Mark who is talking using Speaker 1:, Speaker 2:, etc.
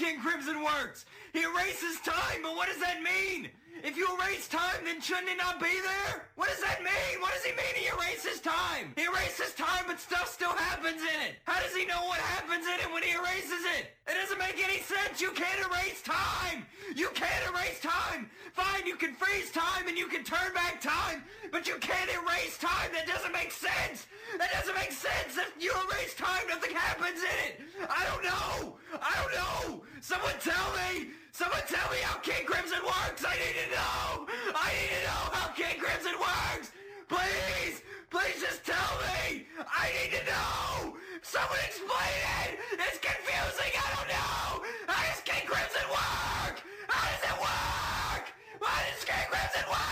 Speaker 1: King Crimson works. He erases time, but what does that mean? If you erase time, then shouldn't it not be there? What does that mean? What does he mean he erases time? He erases time, but stuff still happens in it. How does he know what happens in it when he erases it? It doesn't make any sense. You can't erase time. You can't erase time. Fine, you can freeze time and you can turn back time, but you can't erase time. That doesn't make sense. That doesn't make sense. If you erase time, nothing happens in it. I don't know. I don't know. Someone tell me. Someone tell me how King Crimson works! I need to know! I need to know how King Crimson works! Please! Please just tell me! I need to know! Someone explain it! It's confusing! I don't know! How does King Crimson work? How does it work? How does King Crimson work?